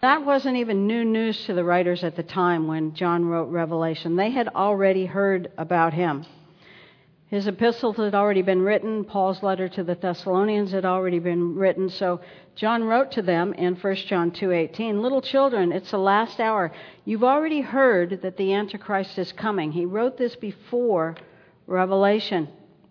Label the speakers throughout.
Speaker 1: That wasn't even new news to the writers at the time when John wrote Revelation. They had already heard about him. His epistles had already been written. Paul's letter to the Thessalonians had already been written. So John wrote to them in 1 John 2:18, "Little children, it's the last hour. You've already heard that the Antichrist is coming." He wrote this before Revelation.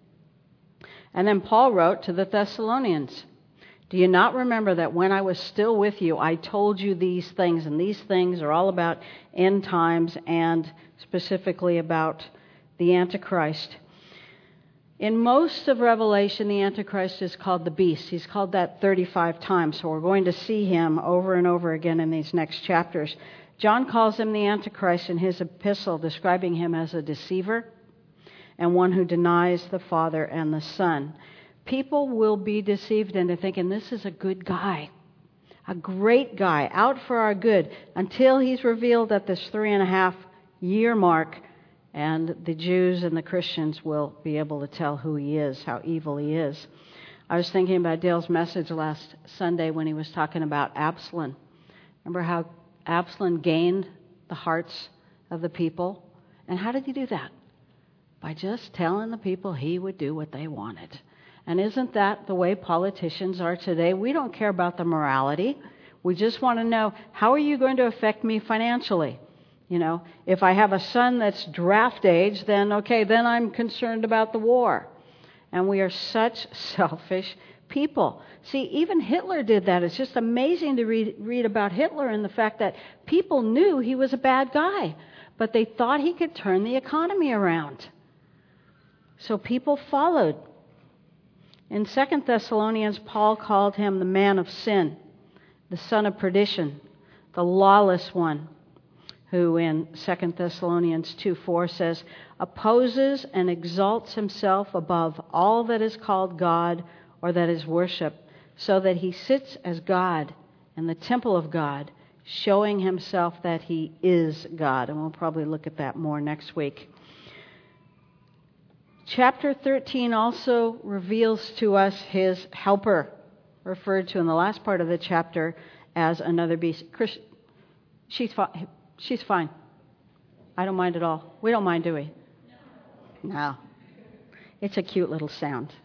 Speaker 1: And then Paul wrote to the Thessalonians, "Do you not remember that when I was still with you, I told you these things?" And these things are all about end times and specifically about the Antichrist. In most of Revelation, the Antichrist is called the beast. He's called that 35 times, so we're going to see him over and over again in these next chapters. John calls him the Antichrist in his epistle, describing him as a deceiver and one who denies the Father and the Son. People will be deceived into thinking this is a good guy, a great guy, out for our good, until he's revealed at this 3.5-year mark, and the Jews and the Christians will be able to tell who he is, how evil he is. I was thinking about Dale's message last Sunday when he was talking about Absalom. Remember how Absalom gained the hearts of the people? And how did he do that? By just telling the people he would do what they wanted. And isn't that the way politicians are today? We don't care about the morality. We just want to know, how are you going to affect me financially? You know, if I have a son that's draft age, then I'm concerned about the war. And we are such selfish people. See, even Hitler did that. It's just amazing to read about Hitler and the fact that people knew he was a bad guy, but they thought he could turn the economy around. So people followed. In 2 Thessalonians, Paul called him the man of sin, the son of perdition, the lawless one, who in 2 Thessalonians 2:4 says, opposes and exalts himself above all that is called God or that is worship, so that he sits as God in the temple of God, showing himself that he is God. And we'll probably look at that more next week. Chapter 13 also reveals to us his helper, referred to in the last part of the chapter as another beast. She's fine. I don't mind at all. We don't mind, do we? No. It's a cute little sound.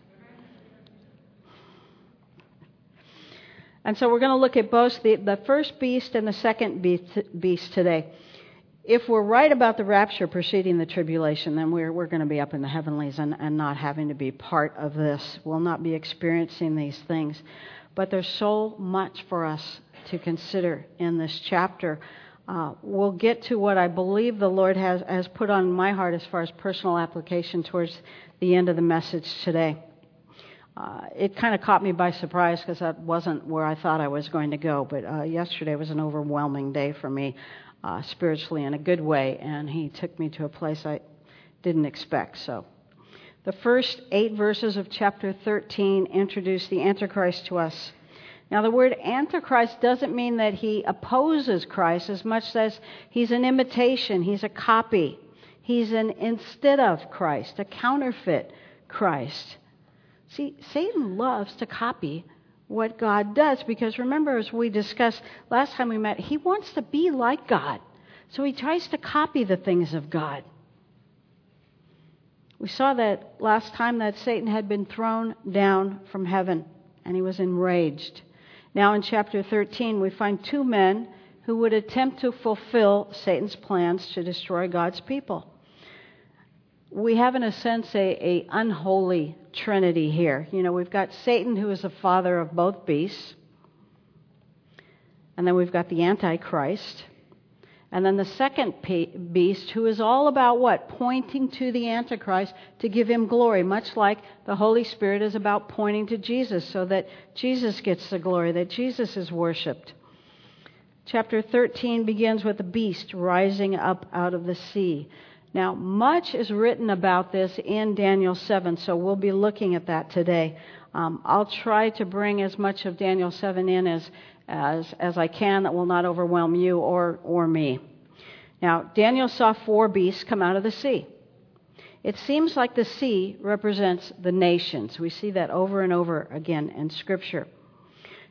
Speaker 1: And so we're going to look at both the first beast and the second beast today. If we're right about the rapture preceding the tribulation, then we're going to be up in the heavenlies and not having to be part of this. We'll not be experiencing these things. But there's so much for us to consider in this chapter. We'll get to what I believe the Lord has put on my heart as far as personal application towards the end of the message today. It kind of caught me by surprise because that wasn't where I thought I was going to go. But yesterday was an overwhelming day for me, spiritually in a good way. And he took me to a place I didn't expect. So the first 8 verses of chapter 13 introduce the Antichrist to us. Now, the word Antichrist doesn't mean that he opposes Christ as much as he's an imitation, he's a copy. He's an instead of Christ, a counterfeit Christ. See, Satan loves to copy what God does because remember, as we discussed last time we met, he wants to be like God. So he tries to copy the things of God. We saw that last time that Satan had been thrown down from heaven and he was enraged. Now in chapter 13, we find 2 men who would attempt to fulfill Satan's plans to destroy God's people. We have, in a sense, a unholy trinity here. You know, we've got Satan, who is the father of both beasts. And then we've got the Antichrist. And then the second beast, who is all about what? Pointing to the Antichrist to give him glory, much like the Holy Spirit is about pointing to Jesus so that Jesus gets the glory, that Jesus is worshipped. Chapter 13 begins with the beast rising up out of the sea. Now, much is written about this in Daniel 7, so we'll be looking at that today. I'll try to bring as much of Daniel 7 in as I can that will not overwhelm you or me. Now, Daniel saw 4 beasts come out of the sea. It seems like the sea represents the nations. We see that over and over again in Scripture.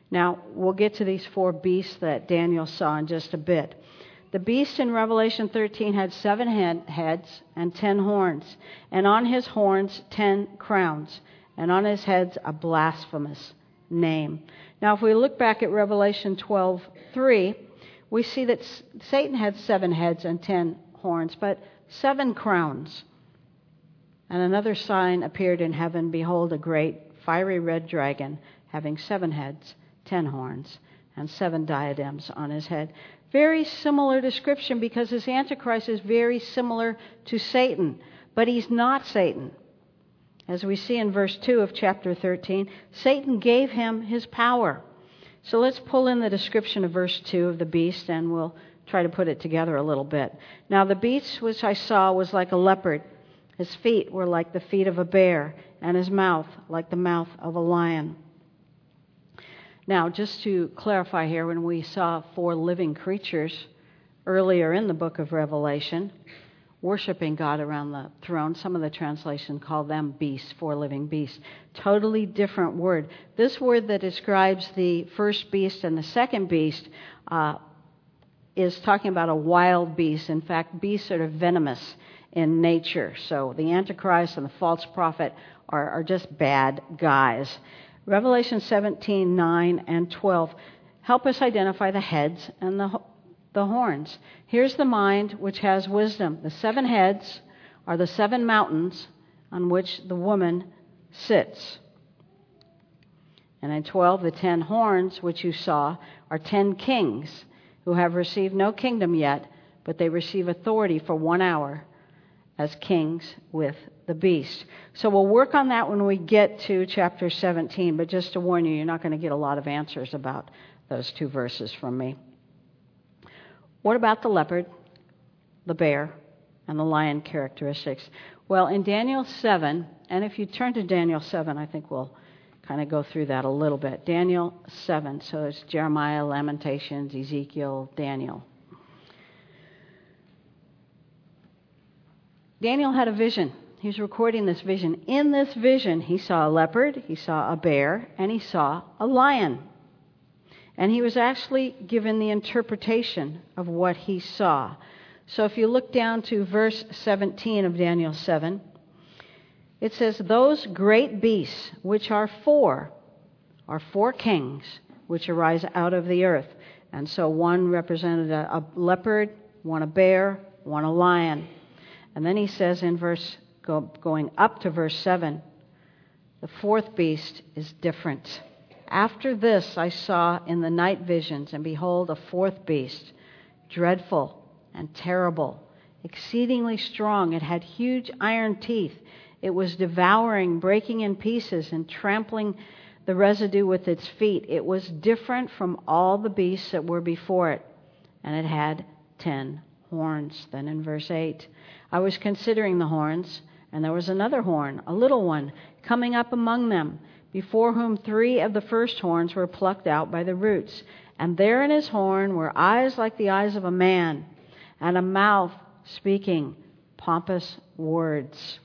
Speaker 1: Now, we'll get to these 4 beasts that Daniel saw in just a bit. The beast in Revelation 13 had 7 heads and 10 horns, and on his horns 10 crowns, and on his heads a blasphemous name. Now, if we look back at Revelation 12:3, we see that Satan had 7 heads and 10 horns, but 7 crowns. And another sign appeared in heaven, behold, a great fiery red dragon, having 7 heads, 10 horns, and 7 diadems on his head. Very similar description, because this Antichrist is very similar to Satan, but he's not Satan. As we see in verse 2 of chapter 13, Satan gave him his power. So let's pull in the description of verse 2 of the beast, and we'll try to put it together a little bit. Now, the beast which I saw was like a leopard. His feet were like the feet of a bear, and his mouth like the mouth of a lion. Now, just to clarify here, when we saw 4 living creatures earlier in the book of Revelation, worshiping God around the throne, some of the translations call them beasts, 4 living beasts. Totally different word. This word that describes the first beast and the second beast is talking about a wild beast. In fact, beasts are venomous in nature. So the Antichrist and the false prophet are just bad guys. Revelation 17:9 and 12 help us identify the heads and the horns. Here's the mind which has wisdom. The 7 heads are the 7 mountains on which the woman sits. And in 12, the 10 horns which you saw are 10 kings who have received no kingdom yet, but they receive authority for 1 hour as kings with the beast. So we'll work on that when we get to chapter 17, but just to warn you, you're not going to get a lot of answers about those 2 verses from me. What about the leopard, the bear, and the lion characteristics? Well, in Daniel 7, and if you turn to Daniel 7, I think we'll kind of go through that a little bit. Daniel 7, so it's Jeremiah, Lamentations, Ezekiel, Daniel. Daniel had a vision. He was recording this vision. In this vision, he saw a leopard, he saw a bear, and he saw a lion. And he was actually given the interpretation of what he saw. So if you look down to verse 17 of Daniel 7, it says, those great beasts, which are 4 kings, which arise out of the earth. And so one represented a leopard, one a bear, one a lion. And then he says in going up to verse 7, the 4th beast is different. After this I saw in the night visions, and behold, a 4th beast, dreadful and terrible, exceedingly strong. It had huge iron teeth. It was devouring, breaking in pieces, and trampling the residue with its feet. It was different from all the beasts that were before it, and it had 10 horns. Then in verse 8, I was considering the horns, and there was another horn, a little one, coming up among them, before whom 3 of the first horns were plucked out by the roots. And there in his horn were eyes like the eyes of a man, and a mouth speaking pompous words.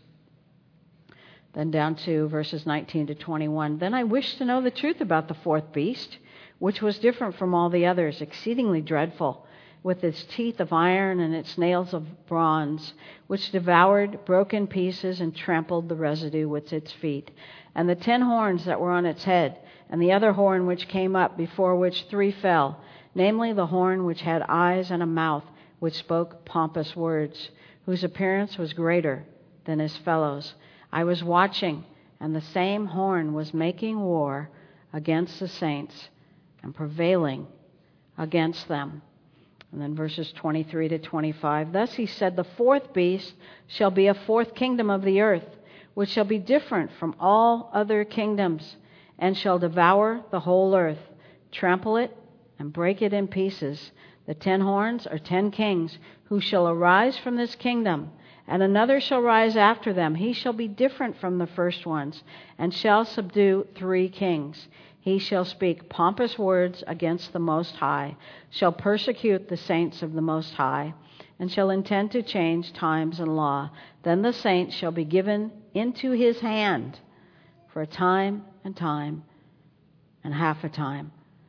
Speaker 1: Then down to verses 19 to 21. Then I wished to know the truth about the 4th beast, which was different from all the others, exceedingly dreadful, with its teeth of iron and its nails of bronze, which devoured, broke in pieces, and trampled the residue with its feet. And the 10 horns that were on its head, and the other horn which came up, before which 3 fell, namely the horn which had eyes and a mouth, which spoke pompous words, whose appearance was greater than his fellows. I was watching, and the same horn was making war against the saints and prevailing against them. And then verses 23 to 25. Thus he said, the 4th beast shall be a 4th kingdom of the earth, which shall be different from all other kingdoms, and shall devour the whole earth, trample it, and break it in pieces. The 10 horns are 10 kings, who shall arise from this kingdom, and another shall rise after them. He shall be different from the first ones, and shall subdue 3 kings. He shall speak pompous words against the Most High, shall persecute the saints of the Most High, and shall intend to change times and law. Then the saints shall be given into his hand for a time and half a time,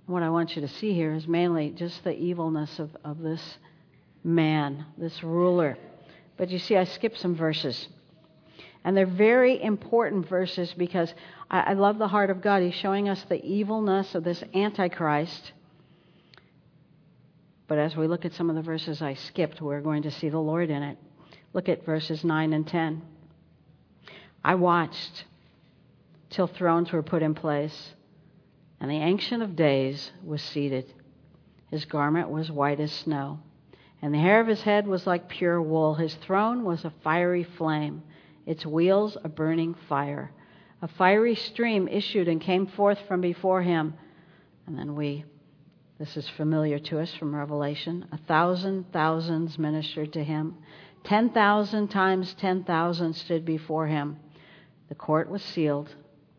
Speaker 1: What I want you to see here is mainly just the evilness of this man, this ruler. But you see, I skipped some verses. And they're very important verses because I love the heart of God. He's showing us the evilness of this Antichrist. But as we look at some of the verses I skipped, we're going to see the Lord in it. Look at verses 9 and 10. I watched till thrones were put in place, and the Ancient of Days was seated. His garment was white as snow, and the hair of his head was like pure wool. His throne was a fiery flame, its wheels a burning fire. A fiery stream issued and came forth from before him. And then this is familiar to us from Revelation, 1,000 thousands ministered to him. 10,000 times 10,000 stood before him. The court was sealed,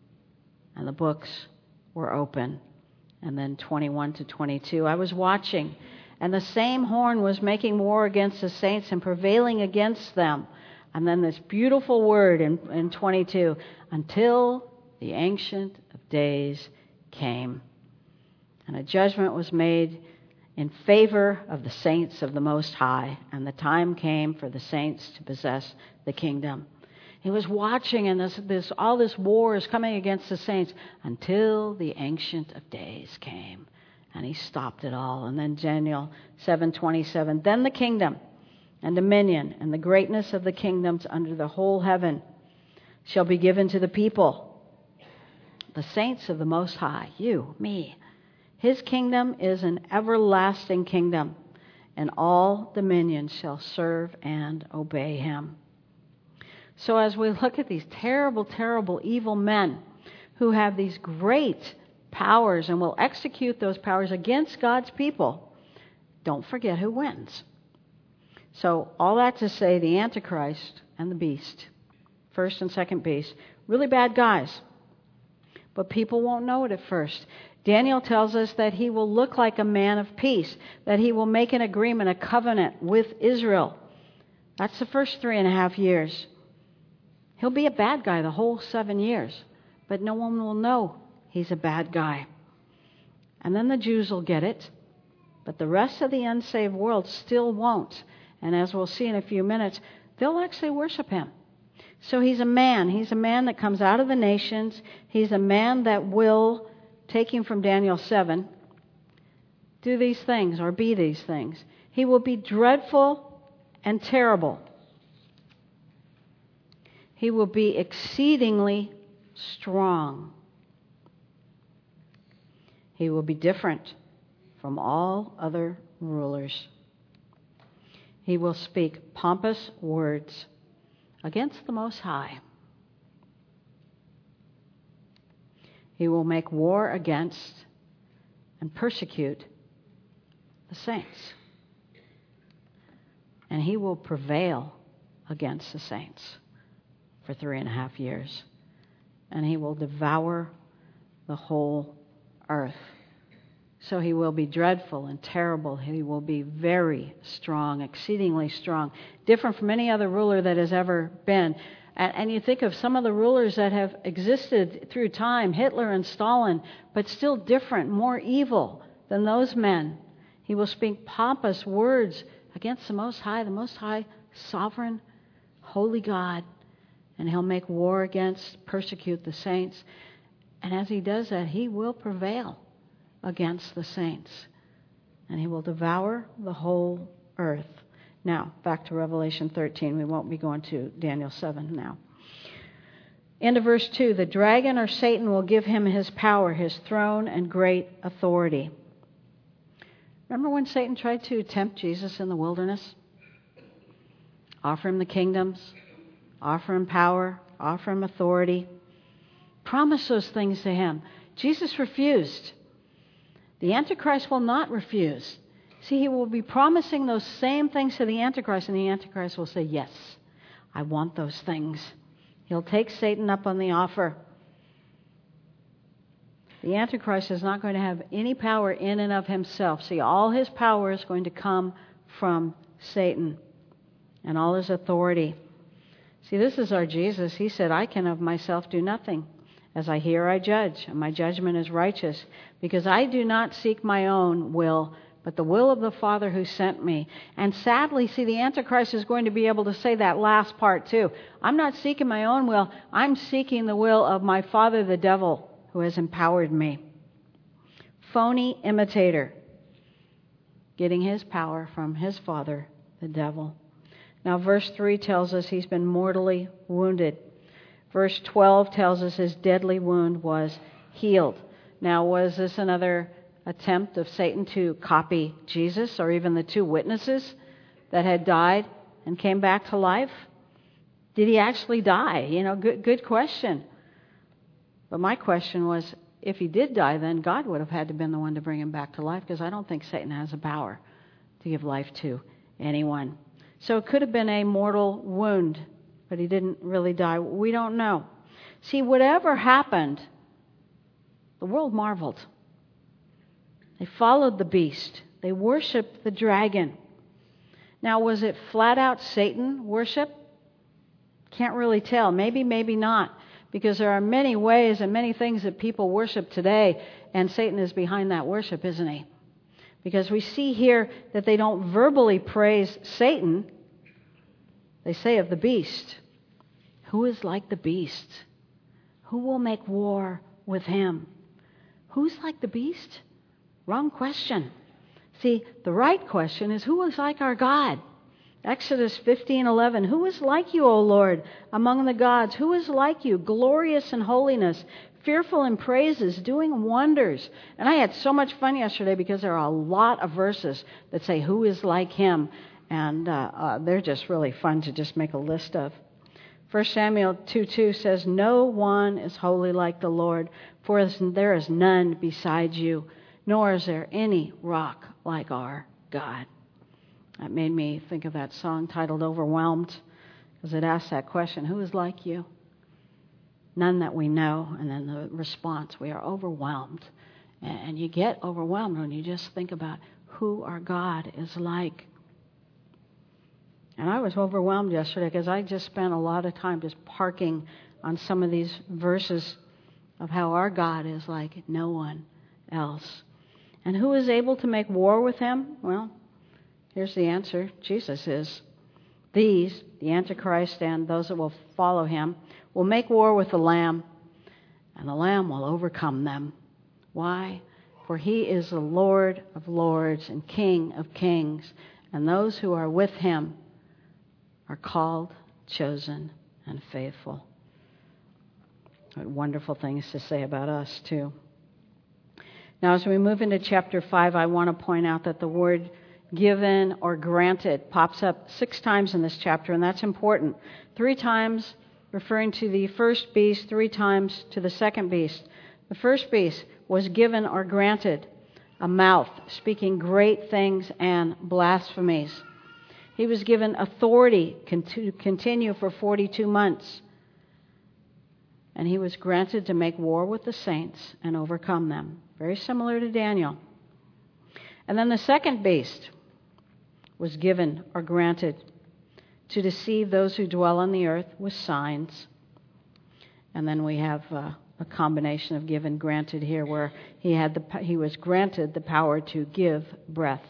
Speaker 1: and the books were open. And then 21 to 22, I was watching, and the same horn was making war against the saints and prevailing against them. And then this beautiful word in 22, until the Ancient of Days came. And a judgment was made in favor of the saints of the Most High, and the time came for the saints to possess the kingdom. He was watching, and all this war is coming against the saints until the Ancient of Days came, and he stopped it all. And then Daniel 7:27, then the kingdom and dominion and the greatness of the kingdoms under the whole heaven shall be given to the people, the saints of the Most High, you, me. His kingdom is an everlasting kingdom, and all dominions shall serve and obey him. So as we look at these terrible, terrible, evil men who have these great powers and will execute those powers against God's people, don't forget who wins. So all that to say, the Antichrist and the beast, first and second beast, really bad guys. But people won't know it at first. Daniel tells us that he will look like a man of peace, that he will make an agreement, a covenant with Israel. That's the first 3.5 years. He'll be a bad guy the whole 7 years, but no one will know he's a bad guy. And then the Jews will get it, but the rest of the unsaved world still won't. And as we'll see in a few minutes, they'll actually worship him. So he's a man. He's a man that comes out of the nations. He's a man that will, taking from Daniel 7, do these things or be these things. He will be dreadful and terrible. He will be exceedingly strong. He will be different from all other rulers. He will speak pompous words against the Most High. He will make war against and persecute the saints. And he will prevail against the saints for 3.5 years. And he will devour the whole earth. So he will be dreadful and terrible. He will be very strong, exceedingly strong, different from any other ruler that has ever been. And you think of some of the rulers that have existed through time, Hitler and Stalin, but still different, more evil than those men. He will speak pompous words against the Most High sovereign, holy God. And he'll make war against, persecute the saints. And as he does that, he will prevail against the saints. And he will devour the whole earth. Now, back to Revelation 13. We won't be going to Daniel 7 now. End of verse 2. The dragon or Satan will give him his power, his throne, and great authority. Remember when Satan tried to tempt Jesus in the wilderness? Offer him the kingdoms, offer him power, offer him authority. Promise those things to him. Jesus refused. The Antichrist will not refuse. See, he will be promising those same things to the Antichrist, and the Antichrist will say, yes, I want those things. He'll take Satan up on the offer. The Antichrist is not going to have any power in and of himself. See, all his power is going to come from Satan and all his authority. See, this is our Jesus. He said, I can of myself do nothing. As I hear, I judge, and my judgment is righteous, because I do not seek my own will, but the will of the Father who sent me. And sadly, see, the Antichrist is going to be able to say that last part too. I'm not seeking my own will. I'm seeking the will of my father, the devil, who has empowered me. Phony imitator, getting his power from his father, the devil. Now, verse 3 tells us he's been mortally wounded. Verse 12 tells us his deadly wound was healed. Now, was this another attempt of Satan to copy Jesus or even the two witnesses that had died and came back to life? Did he actually die? Good question. But my question was, if he did die, then God would have had to have been the one to bring him back to life, because I don't think Satan has the power to give life to anyone. So it could have been a mortal wound, but he didn't really die. We don't know. See, whatever happened, the world marveled. They followed the beast. They worshiped the dragon. Now, was it flat out Satan worship? Can't really tell. Maybe, maybe not. Because there are many ways and many things that people worship today, and Satan is behind that worship, isn't he? Because we see here that they don't verbally praise Satan. They say of the beast, who is like the beast? Who will make war with him? Who's like the beast? Wrong question. See, the right question is, who is like our God? Exodus 15:11. Who is like you, O Lord, among the gods? Who is like you, glorious in holiness, fearful in praises, doing wonders? And I had so much fun yesterday because there are a lot of verses that say who is like him, and they're just really fun to just make a list of. 1 Samuel 2:2 says, no one is holy like the Lord, for there is none beside you, nor is there any rock like our God. That made me think of that song titled Overwhelmed, because it asks that question, who is like you? None that we know. And then the response, we are overwhelmed. And you get overwhelmed when you just think about who our God is like. And I was overwhelmed yesterday because I just spent a lot of time just parking on some of these verses of how our God is like no one else. And who is able to make war with him? Well, here's the answer. Jesus is. These, the Antichrist and those that will follow him, will make war with the Lamb, and the Lamb will overcome them. Why? For he is the Lord of lords and King of kings, and those who are with him are called, chosen, and faithful. What wonderful things to say about us, too. Now, as we move into chapter 5, I want to point out that the word given or granted pops up 6 times in this chapter, and that's important. 3 times referring to the first beast, 3 times to the second beast. The first beast was given or granted a mouth, speaking great things and blasphemies. He was given authority to continue for 42 months. And he was granted to make war with the saints and overcome them. Very similar to Daniel. And then the second beast was given or granted to deceive those who dwell on the earth with signs. And then we have a combination of given, granted here, where he was granted the power to give breath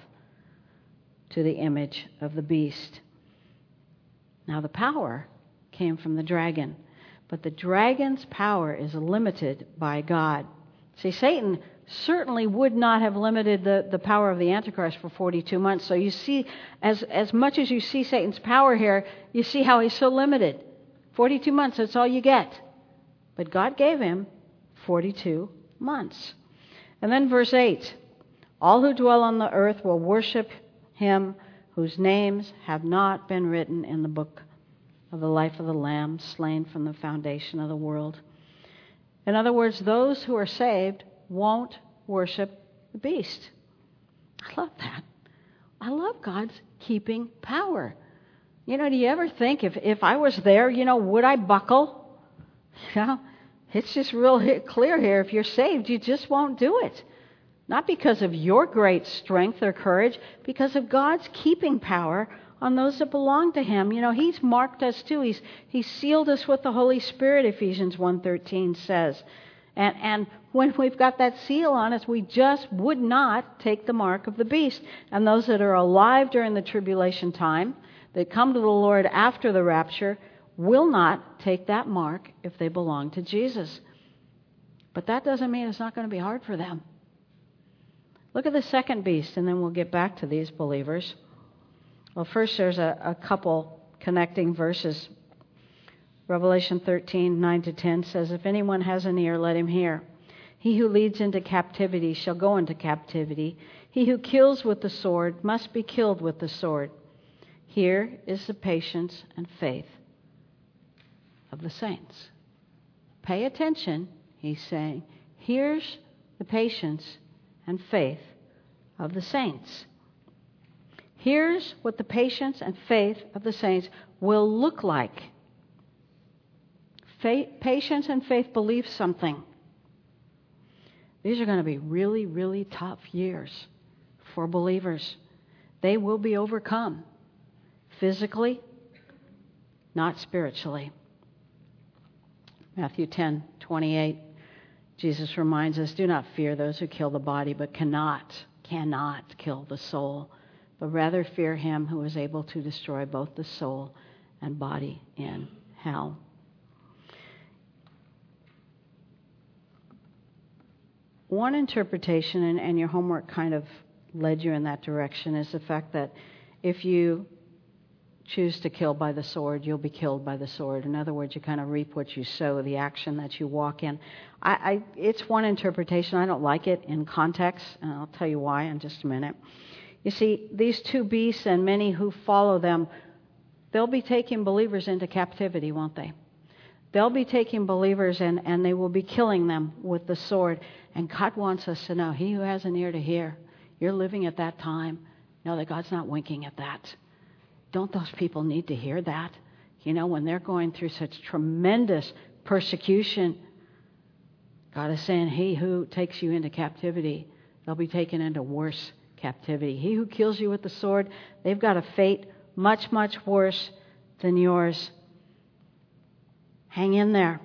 Speaker 1: to the image of the beast. Now the power came from the dragon, but the dragon's power is limited by God. See, Satan certainly would not have limited the power of the Antichrist for 42 months. So you see, as much as you see Satan's power here, you see how he's so limited. 42 months, that's all you get. But God gave him 42 months. And then verse 8, all who dwell on the earth will worship him whose names have not been written in the book of the life of the Lamb, slain from the foundation of the world. In other words, those who are saved won't worship the beast. I love that. I love God's keeping power. Do you ever think if I was there, would I buckle? It's just real clear here. If you're saved, you just won't do it. Not because of your great strength or courage, because of God's keeping power on those that belong to Him. He's marked us too. He's sealed us with the Holy Spirit, Ephesians 1:13 says. And when we've got that seal on us, we just would not take the mark of the beast. And those that are alive during the tribulation time, that come to the Lord after the rapture, will not take that mark if they belong to Jesus. But that doesn't mean it's not going to be hard for them. Look at the second beast, and then we'll get back to these believers. Well, first there's a couple connecting verses. Revelation 13:9-10 says, "If anyone has an ear, let him hear. He who leads into captivity shall go into captivity. He who kills with the sword must be killed with the sword. Here is the patience and faith of the saints." Pay attention, he's saying. Here's the patience and faith of the saints. Here's what the patience and faith of the saints will look like. Patience and faith believe something. These are going to be really, really tough years for believers. They will be overcome physically, not spiritually. Matthew 10:28, Jesus reminds us, "Do not fear those who kill the body, but cannot kill the soul, but rather fear him who is able to destroy both the soul and body in hell." One interpretation, and your homework kind of led you in that direction, is the fact that if you choose to kill by the sword, you'll be killed by the sword. In other words, you kind of reap what you sow, the action that you walk in. It's one interpretation. I don't like it in context, and I'll tell you why in just a minute. You see, these two beasts and many who follow them, they'll be taking believers into captivity, won't they? They'll be taking believers and they will be killing them with the sword. And God wants us to know, he who has an ear to hear, you're living at that time. Know that God's not winking at that. Don't those people need to hear that? When they're going through such tremendous persecution, God is saying, he who takes you into captivity, they'll be taken into worse captivity. He who kills you with the sword, they've got a fate much, much worse than yours. Hang in there.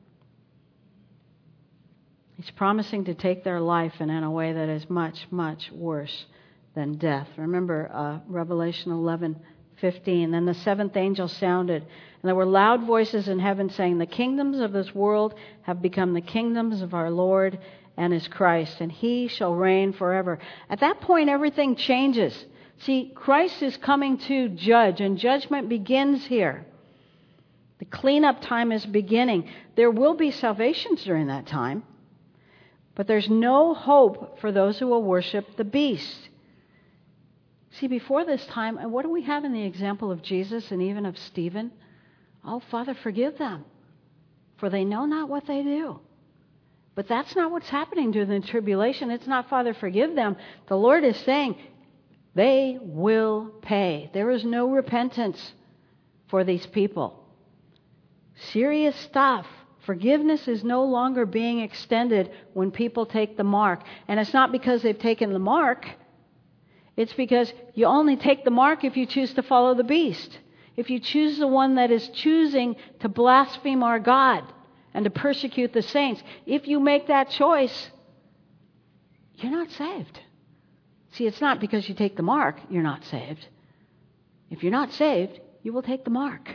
Speaker 1: He's promising to take their life and in a way that is much, much worse than death. Remember Revelation 11:15. Then the seventh angel sounded, and there were loud voices in heaven saying, "The kingdoms of this world have become the kingdoms of our Lord and His Christ, and He shall reign forever." At that point, everything changes. See, Christ is coming to judge, and judgment begins here. The cleanup time is beginning. There will be salvations during that time, but there's no hope for those who will worship the beast. See, before this time, and what do we have in the example of Jesus and even of Stephen? "Oh, Father, forgive them, for they know not what they do." But that's not what's happening during the tribulation. It's not, "Father, forgive them." The Lord is saying, they will pay. There is no repentance for these people. Serious stuff. Forgiveness is no longer being extended when people take the mark. And it's not because they've taken the mark. It's because you only take the mark if you choose to follow the beast. If you choose the one that is choosing to blaspheme our God and to persecute the saints, if you make that choice, you're not saved. See, it's not because you take the mark you're not saved. If you're not saved, you will take the mark.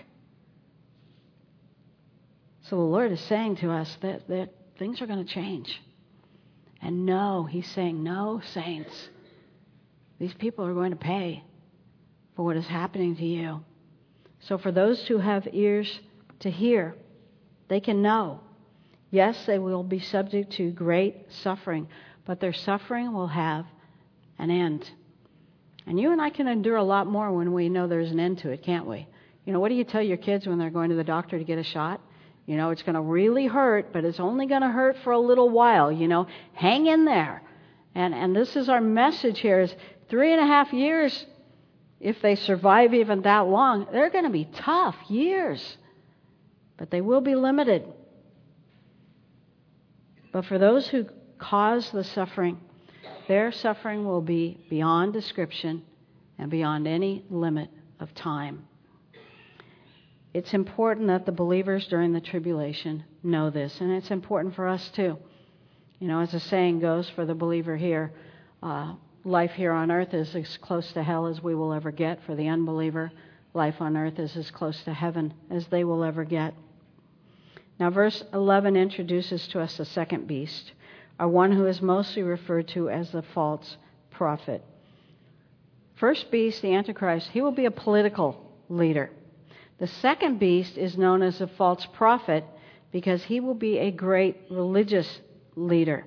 Speaker 1: So the Lord is saying to us that things are going to change. And no, He's saying, no, saints. These people are going to pay for what is happening to you. So for those who have ears to hear, they can know. Yes, they will be subject to great suffering, but their suffering will have an end. And you and I can endure a lot more when we know there's an end to it, can't we? What do you tell your kids when they're going to the doctor to get a shot? It's going to really hurt, but it's only going to hurt for a little while. Hang in there. And this is our message here is 3.5 years, if they survive even that long, they're going to be tough years. But they will be limited. But for those who cause the suffering, their suffering will be beyond description and beyond any limit of time. It's important that the believers during the tribulation know this, and it's important for us too. You know, as the saying goes for the believer here, life here on earth is as close to hell as we will ever get. For the unbeliever, life on earth is as close to heaven as they will ever get. Now, verse 11 introduces to us the second beast, or one who is mostly referred to as the false prophet. First beast, the Antichrist, he will be a political leader. The second beast is known as the false prophet because he will be a great religious leader.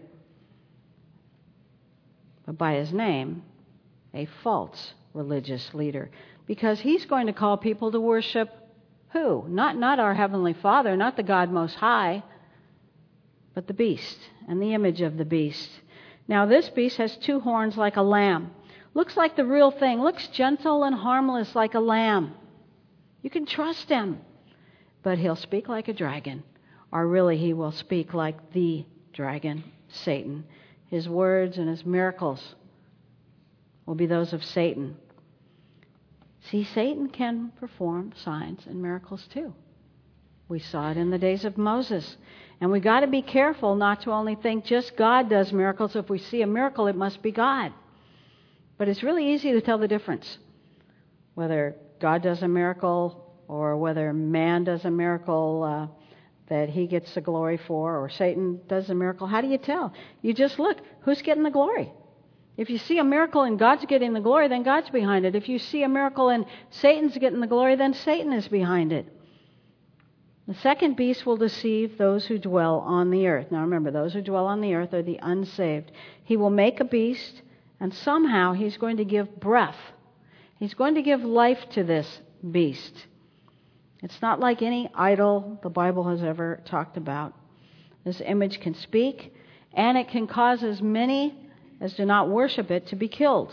Speaker 1: But by his name, a false religious leader. Because he's going to call people to worship who? Not our Heavenly Father, not the God Most High, but the beast and the image of the beast. Now this beast has two horns like a lamb. Looks like the real thing. Looks gentle and harmless like a lamb. You can trust him. But he'll speak like a dragon. Or really, he will speak like the dragon, Satan. His words and his miracles will be those of Satan. See, Satan can perform signs and miracles too. We saw it in the days of Moses. And we've got to be careful not to only think just God does miracles. If we see a miracle, it must be God. But it's really easy to tell the difference. Whether God does a miracle or whether man does a miracle that he gets the glory for, or Satan does a miracle. How do you tell? You just look. Who's getting the glory? If you see a miracle and God's getting the glory, then God's behind it. If you see a miracle and Satan's getting the glory, then Satan is behind it. The second beast will deceive those who dwell on the earth. Now remember, those who dwell on the earth are the unsaved. He will make a beast, and somehow he's going to give breath. He's going to give life to this beast. It's not like any idol the Bible has ever talked about. This image can speak, and it can cause as many as do not worship it to be killed.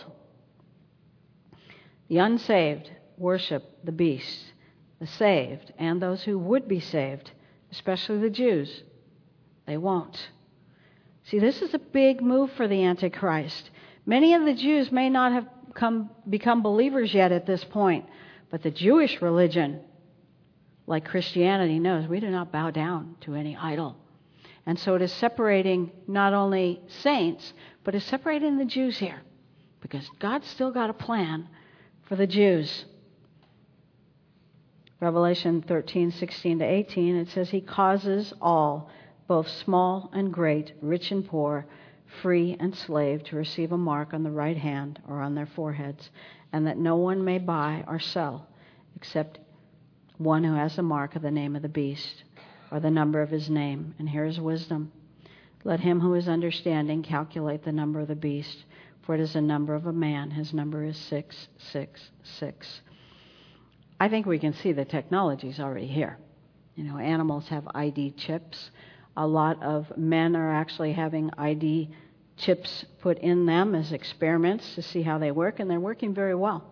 Speaker 1: The unsaved worship the beast. The saved, and those who would be saved, especially the Jews, they won't. See, this is a big move for the Antichrist. Many of the Jews may not have become believers yet at this point, but the Jewish religion, like Christianity, knows we do not bow down to any idol. And so it is separating not only saints, but it's separating the Jews here, because God's still got a plan for the Jews. Revelation 13:16-18, it says, He causes all, both small and great, rich and poor, free and slave, to receive a mark on the right hand or on their foreheads, and that no one may buy or sell except one who has the mark of the name of the beast or the number of his name. And here is wisdom. Let him who is understanding calculate the number of the beast, for it is the number of a man. His number is 666. I think we can see the technology is already here. You know, animals have ID chips. A lot of men are actually having ID chips put in them as experiments to see how they work, and they're working very well.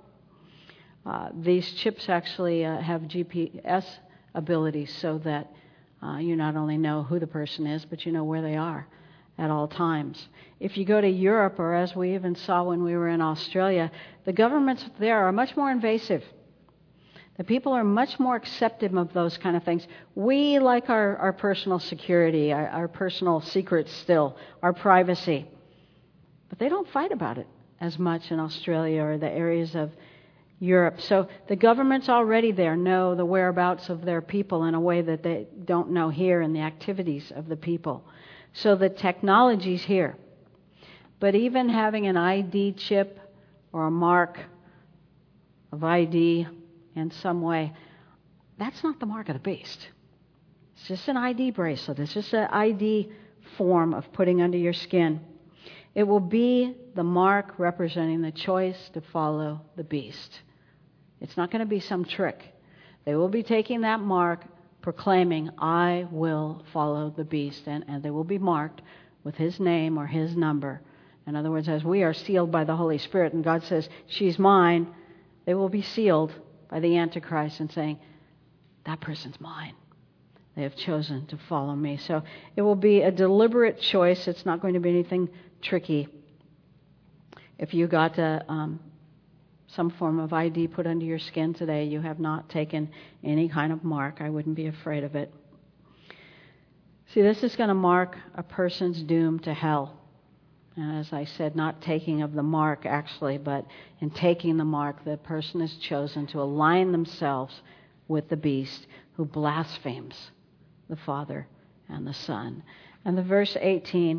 Speaker 1: These chips actually have GPS abilities so that you not only know who the person is, but you know where they are at all times. If you go to Europe, or as we even saw when we were in Australia, the governments there are much more invasive. The people are much more accepting of those kind of things. We like our personal security, our personal secrets still, our privacy. But they don't fight about it as much in Australia or the areas of Europe. So the governments already there know the whereabouts of their people in a way that they don't know here, in the activities of the people. So the technology's here. But even having an ID chip or a mark of ID in some way, that's not the mark of the beast. It's just an ID bracelet. It's just an ID form of putting under your skin. It will be the mark representing the choice to follow the beast. It's not going to be some trick. They will be taking that mark, proclaiming, I will follow the beast, and they will be marked with his name or his number. In other words, as we are sealed by the Holy Spirit, and God says, she's mine, they will be sealed by the Antichrist and saying, that person's mine. They have chosen to follow me. So it will be a deliberate choice. It's not going to be anything tricky. If you got some form of ID put under your skin today, you have not taken any kind of mark. I wouldn't be afraid of it. See, this is going to mark a person's doom to hell. And as I said, not taking of the mark actually, but in taking the mark, the person is chosen to align themselves with the beast who blasphemes the Father and the Son. And the verse 18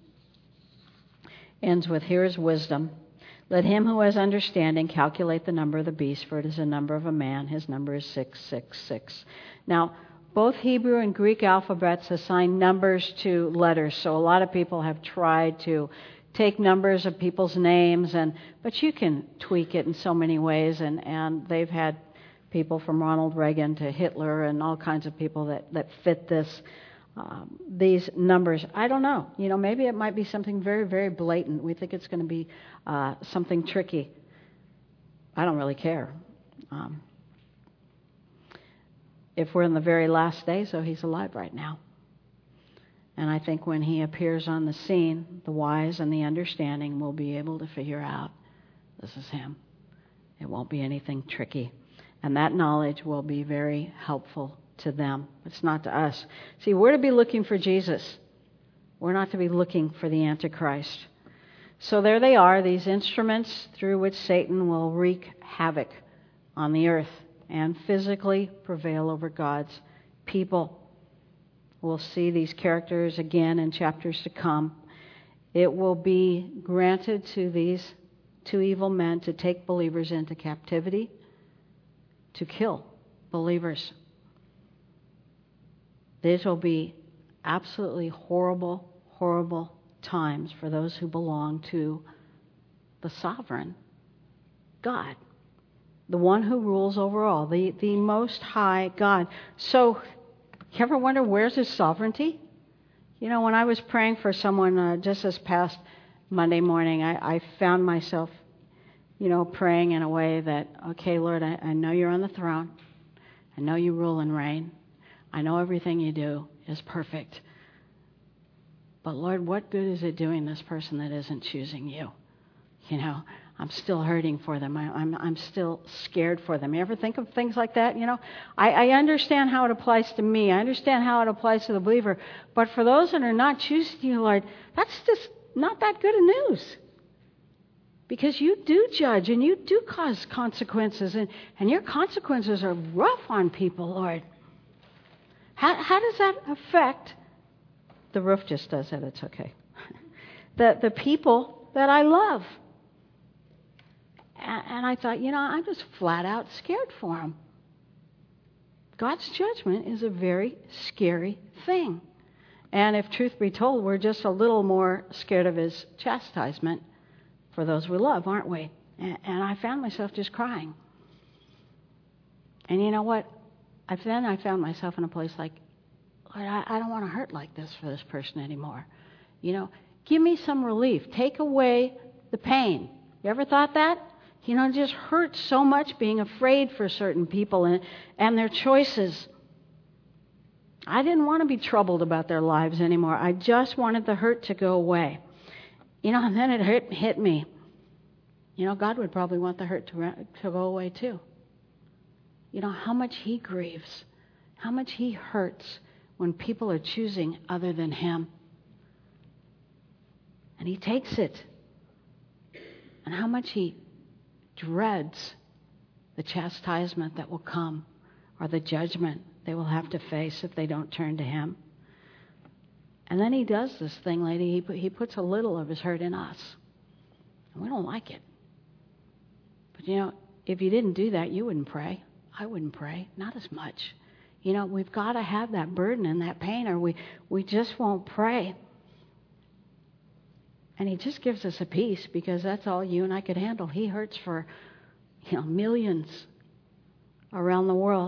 Speaker 1: ends with, "Here is wisdom. Let him who has understanding calculate the number of the beast, for it is the number of a man. His number is 666. Now, both Hebrew and Greek alphabets assign numbers to letters, so a lot of people have tried to take numbers of people's names, but you can tweak it in so many ways, and they've had people from Ronald Reagan to Hitler and all kinds of people that fit these numbers. I don't know. Maybe it might be something very, very blatant. We think it's going to be something tricky. I don't really care. If we're in the very last days, so he's alive right now. And I think when he appears on the scene, the wise and the understanding will be able to figure out this is him. It won't be anything tricky. And that knowledge will be very helpful to them. It's not to us. See, we're to be looking for Jesus. We're not to be looking for the Antichrist. So there they are, these instruments through which Satan will wreak havoc on the earth and physically prevail over God's people. We'll see these characters again in chapters to come. It will be granted to these two evil men to take believers into captivity, to kill believers. These will be absolutely horrible, horrible times for those who belong to the sovereign God, the one who rules over all, the most high God. So, you ever wonder where's his sovereignty? When I was praying for someone just this past Monday morning, I found myself, praying in a way that, okay, Lord, I know you're on the throne. I know you rule and reign. I know everything you do is perfect. But Lord, what good is it doing this person that isn't choosing you? I'm still hurting for them. I'm still scared for them. You ever think of things like that? I understand how it applies to me. I understand how it applies to the believer. But for those that are not choosing you, Lord, that's just not that good of news. Because you do judge and you do cause consequences. And your consequences are rough on people, Lord. How does that affect? The roof just does that. It's okay. The people that I love. And I thought, I'm just flat out scared for them. God's judgment is a very scary thing. And if truth be told, we're just a little more scared of his chastisement for those we love, aren't we? And I found myself just crying. And you know what? I found myself in a place like, Lord, I don't want to hurt like this for this person anymore. Give me some relief. Take away the pain. You ever thought that? It just hurts so much being afraid for certain people and their choices. I didn't want to be troubled about their lives anymore. I just wanted the hurt to go away. And then it hit me. God would probably want the hurt to go away too. How much he grieves, how much he hurts when people are choosing other than him. And he takes it. And how much he dreads the chastisement that will come or the judgment they will have to face if they don't turn to him. And then he does this thing, lady. He puts a little of his hurt in us. And we don't like it. But, if you didn't do that, you wouldn't pray. I wouldn't pray. Not as much. We've got to have that burden and that pain or we just won't pray. And he just gives us a peace because that's all you and I could handle. He hurts for, millions around the world.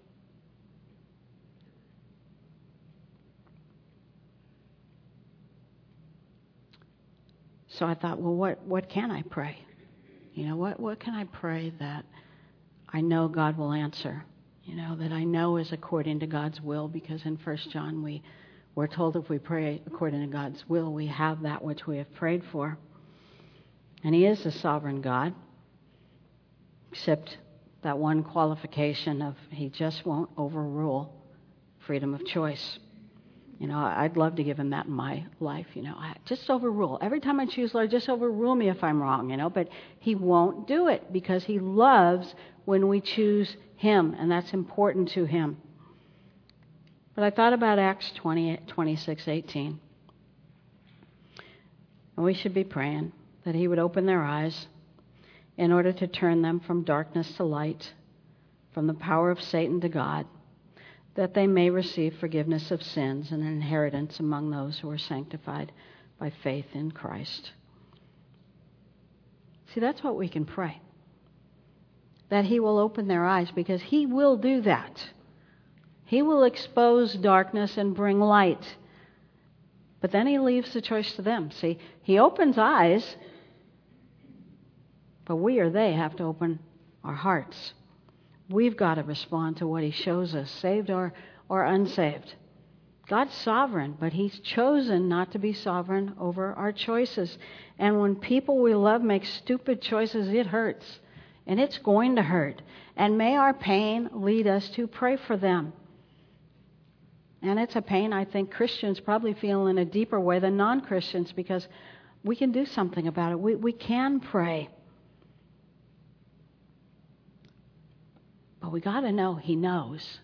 Speaker 1: So I thought, well, what can I pray? What can I pray that I know God will answer? That I know is according to God's will, because in 1 John we're told if we pray according to God's will, we have that which we have prayed for. And he is the sovereign God. except that one qualification of he just won't overrule freedom of choice. I'd love to give him that in my life. Just overrule. Every time I choose, Lord, just overrule me if I'm wrong, but he won't do it because he loves when we choose him, and that's important to him. But I thought about Acts 26:18. And we should be praying that he would open their eyes in order to turn them from darkness to light, from the power of Satan to God, that they may receive forgiveness of sins and an inheritance among those who are sanctified by faith in Christ. See, that's what we can pray. That he will open their eyes, because he will do that. He will expose darkness and bring light. But then he leaves the choice to them. See, he opens eyes, but we or they have to open our hearts. We've got to respond to what he shows us, saved or unsaved. God's sovereign, but he's chosen not to be sovereign over our choices. And when people we love make stupid choices, it hurts. And it's going to hurt. And may our pain lead us to pray for them. And it's a pain I think Christians probably feel in a deeper way than non-Christians, because we can do something about it. We can pray. But we got to know he knows.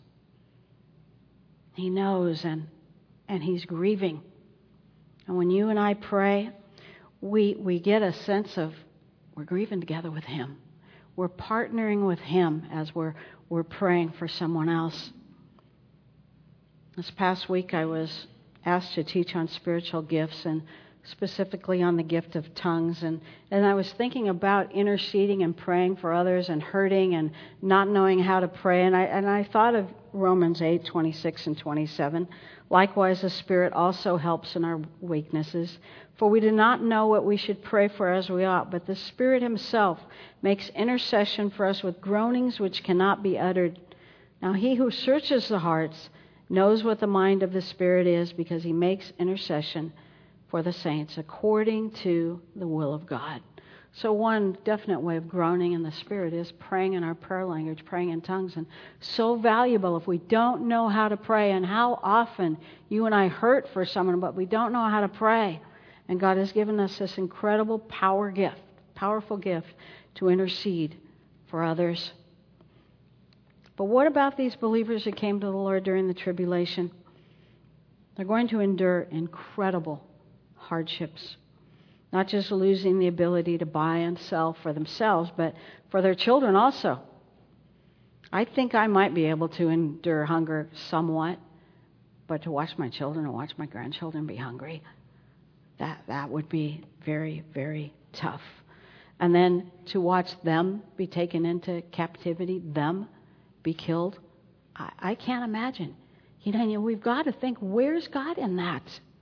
Speaker 1: He knows, and he's grieving. And when you and I pray, we get a sense of we're grieving together with him. We're partnering with him as we're praying for someone else. This past week I was asked to teach on spiritual gifts, and specifically on the gift of tongues. And I was thinking about interceding and praying for others and hurting and not knowing how to pray. And I thought of Romans 8:26 and 27. Likewise, the Spirit also helps in our weaknesses. For we do not know what we should pray for as we ought, but the Spirit himself makes intercession for us with groanings which cannot be uttered. Now he who searches the hearts knows what the mind of the Spirit is, because he makes intercession for the saints according to the will of God. So one definite way of groaning in the Spirit is praying in our prayer language, praying in tongues. And so valuable if we don't know how to pray. And how often you and I hurt for someone, but we don't know how to pray. And God has given us this incredible powerful gift to intercede for others. But what about these believers who came to the Lord during the tribulation? They're going to endure incredible hardships. Not just losing the ability to buy and sell for themselves, but for their children also. I think I might be able to endure hunger somewhat, but to watch my children or watch my grandchildren be hungry, that would be very, very tough. And then to watch them be taken into captivity, them be killed, I can't imagine. We've got to think, where's God in that?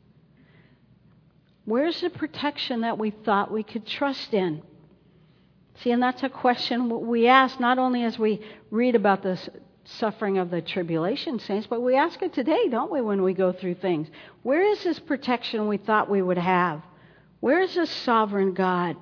Speaker 1: Where's the protection that we thought we could trust in? See, and that's a question we ask not only as we read about the suffering of the tribulation saints, but we ask it today, don't we, when we go through things? Where is this protection we thought we would have? Where is this sovereign God?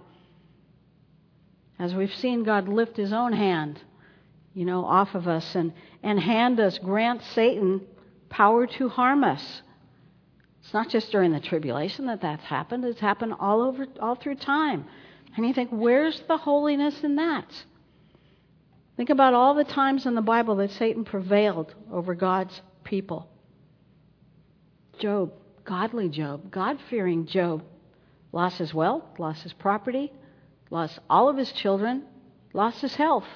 Speaker 1: As we've seen God lift his own hand, off of us and hand us, grant Satan power to harm us. It's not just during the tribulation that's happened. It's happened all through time. And you think, where's the holiness in that? Think about all the times in the Bible that Satan prevailed over God's people. Job, godly Job, God-fearing Job, lost his wealth, lost his property, lost all of his children, lost his health.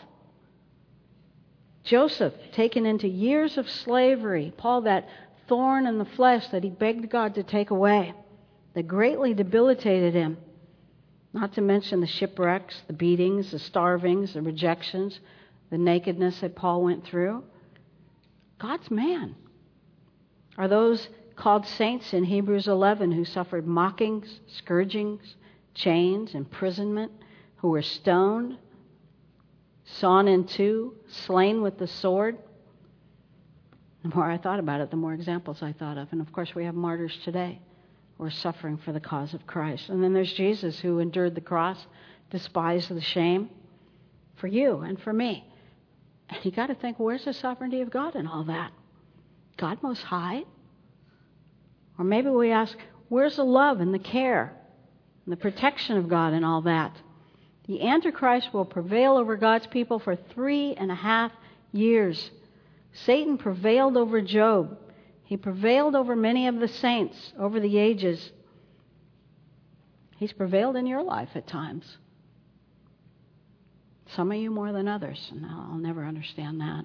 Speaker 1: Joseph, taken into years of slavery. Paul, that thorn in the flesh that he begged God to take away, that greatly debilitated him. Not to mention the shipwrecks, the beatings, the starvings, the rejections, the nakedness that Paul went through. God's man. Are those called saints in Hebrews 11 who suffered mockings, scourgings, chains, imprisonment, who were stoned, sawn in two, slain with the sword? The more I thought about it, the more examples I thought of. And of course, we have martyrs today who are suffering for the cause of Christ. And then there's Jesus, who endured the cross, despised the shame, for you and for me. And you got to think, where's the sovereignty of God in all that? God Most High? Or maybe we ask, where's the love and the care and the protection of God in all that? The Antichrist will prevail over God's people for 3.5 years. Satan prevailed over Job. He prevailed over many of the saints over the ages. He's prevailed in your life at times. Some of you more than others, and I'll never understand that.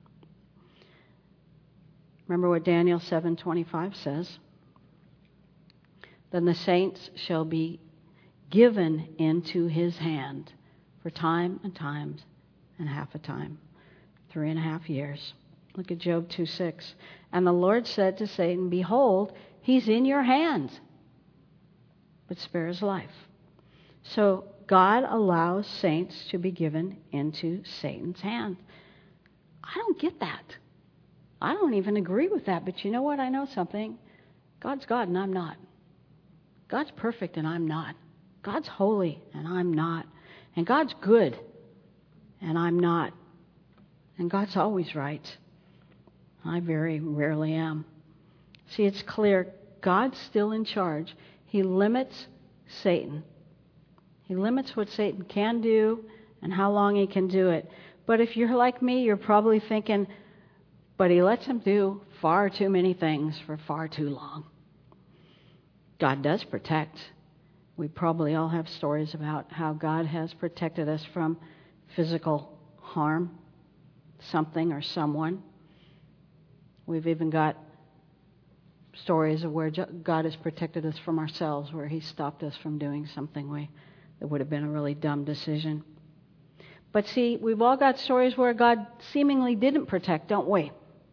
Speaker 1: Remember what Daniel 7:25 says? Then the saints shall be given into his hand for time and times and half a time, 3.5 years. Look at Job 2:6. And the Lord said to Satan, behold, he's in your hands, but spare his life. So God allows saints to be given into Satan's hand. I don't get that. I don't even agree with that. But you know what? I know something. God's God and I'm not. God's perfect and I'm not. God's holy and I'm not. And God's good and I'm not. And God's always right. I very rarely am. See, it's clear God's still in charge. He limits Satan. He limits what Satan can do and how long he can do it. But if you're like me, you're probably thinking, but he lets him do far too many things for far too long. God does protect. We probably all have stories about how God has protected us from physical harm, something or someone. We've even got stories of where God has protected us from ourselves, where he stopped us from doing something that would have been a really dumb decision. But see, we've all got stories where God seemingly didn't protect, don't we?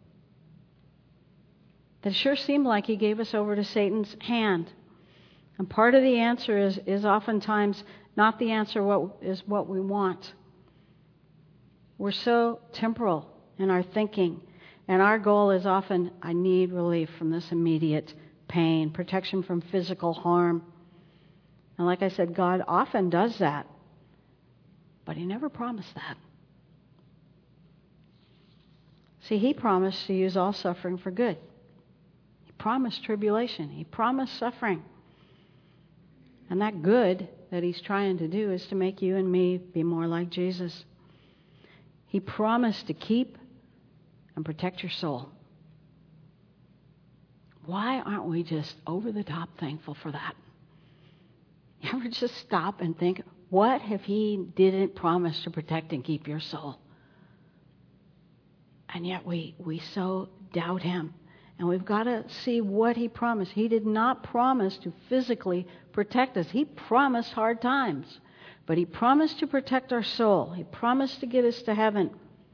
Speaker 1: That sure seemed like he gave us over to Satan's hand. And part of the answer is oftentimes not the answer what we want. We're so temporal in our thinking. And our goal is often, I need relief from this immediate pain, protection from physical harm. And like I said, God often does that. But he never promised that. See, he promised to use all suffering for good. He promised tribulation. He promised suffering. And that good that he's trying to do is to make you and me be more like Jesus. He promised to keep and protect your soul. Why aren't we just over the top thankful for that? You ever just stop and think, what if he didn't promise to protect and keep your soul? And yet we so doubt him. And we've got to see what he promised. He did not promise to physically protect us. He promised hard times. But he promised to protect our soul. He promised to get us to heaven.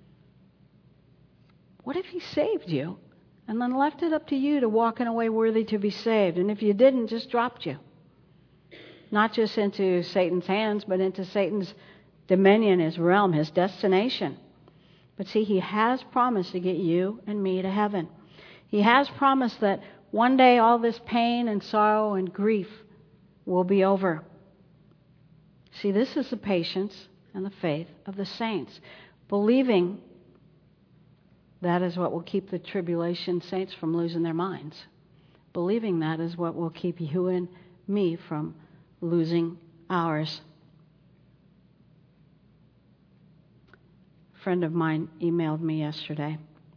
Speaker 1: What if he saved you and then left it up to you to walk in a way worthy to be saved? And if you didn't, just dropped you. Not just into Satan's hands, but into Satan's dominion, his realm, his destination. But see, he has promised to get you and me to heaven. He has promised that one day all this pain and sorrow and grief will be over. See, this is the patience and the faith of the saints. Believing that is what will keep the tribulation saints from losing their minds. Believing that is what will keep you and me from losing ours. A friend of mine emailed me yesterday.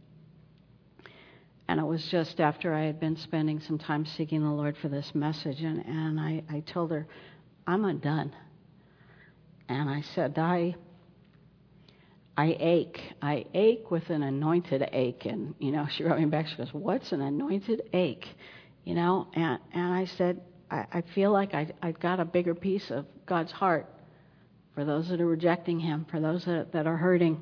Speaker 1: And it was just after I had been spending some time seeking the Lord for this message. And I told her, I'm undone. And I said, I ache. I ache with an anointed ache. And, she wrote me back. She goes, what's an anointed ache? And I said, I feel like I've got a bigger piece of God's heart for those that are rejecting him, for those that are hurting.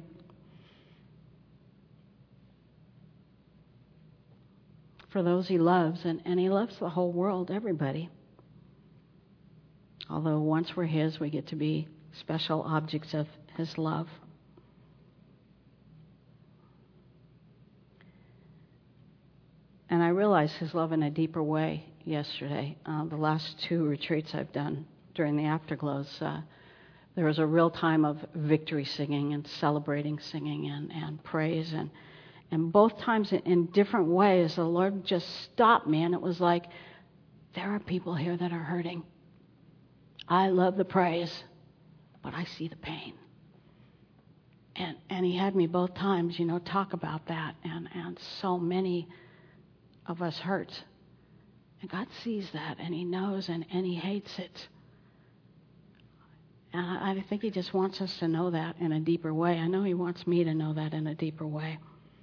Speaker 1: For those he loves, and he loves the whole world, everybody. Although once we're his, we get to be special objects of his love. And I realized his love in a deeper way yesterday. The last 2 retreats I've done during the afterglows, there was a real time of victory singing and celebrating singing and praise. And both times in different ways, the Lord just stopped me, and it was like, there are people here that are hurting. I love the praise, but I see the pain. And he had me both times, talk about that. And so many of us hurt. And God sees that, and he knows, and he hates it. And I think he just wants us to know that in a deeper way. I know he wants me to know that in a deeper way.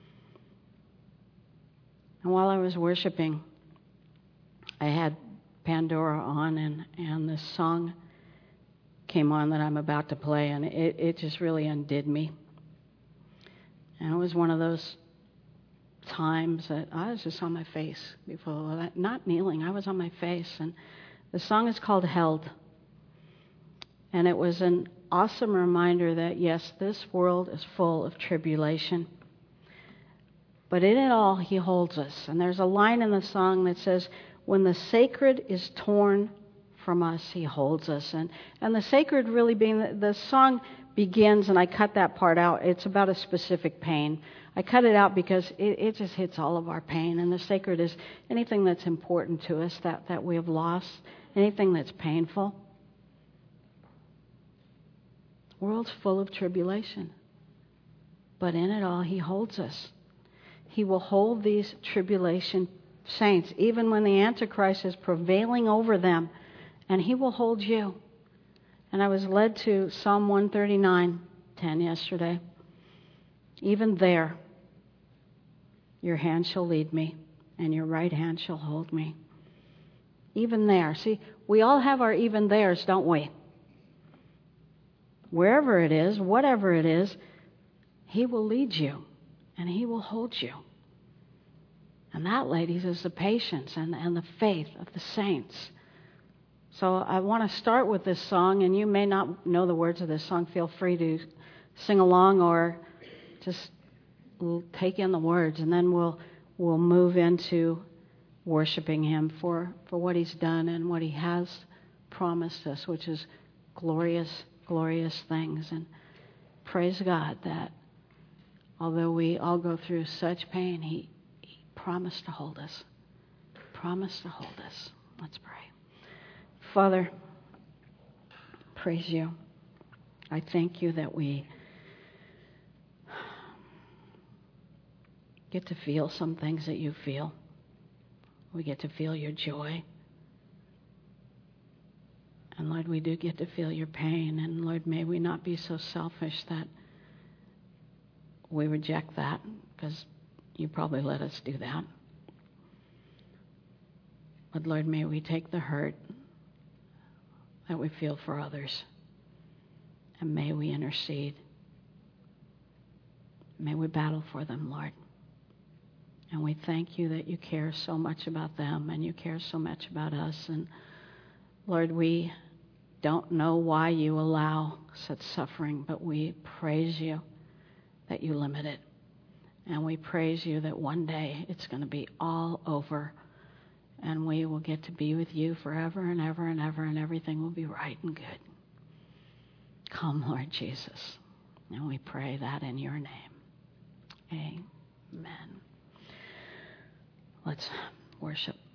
Speaker 1: And while I was worshiping, I had Pandora on, and this song came on that I'm about to play, and it just really undid me. And it was one of those times that I was just on my face before that, not kneeling, I was on my face. And the song is called Held. And it was an awesome reminder that, yes, this world is full of tribulation. But in it all, he holds us. And there's a line in the song that says, when the sacred is torn from us, he holds us. And the sacred really being, the song begins, and I cut that part out. It's about a specific pain. I cut it out because it just hits all of our pain. And the sacred is anything that's important to us that we have lost, anything that's painful. The world's full of tribulation. But in it all, he holds us. He will hold these tribulation saints, even when the Antichrist is prevailing over them, and he will hold you. And I was led to Psalm 139:10 yesterday. Even there, your hand shall lead me, and your right hand shall hold me. Even there. See, we all have our even theres, don't we? Wherever it is, whatever it is, he will lead you, and he will hold you. And that, ladies, is the patience and the faith of the saints. So I want to start with this song, and you may not know the words of this song. Feel free to sing along or just take in the words, and then we'll move into worshiping him for what he's done and what he has promised us, which is glorious, glorious things. And praise God that although we all go through such pain, he promised to hold us. Promised to hold us. Let's pray. Father, praise you. I thank you that we get to feel some things that you feel. We get to feel your joy. And Lord, we do get to feel your pain. And Lord, may we not be so selfish that we reject that, because you probably let us do that. But Lord, may we take the hurt that we feel for others, and may we intercede. May we battle for them, Lord. And we thank you that you care so much about them, and you care so much about us. And Lord, we don't know why you allow such suffering, but we praise you that you limit it. And we praise you that one day it's going to be all over, and we will get to be with you forever and ever and ever, and everything will be right and good. Come, Lord Jesus. And we pray that in your name. Amen. Let's worship.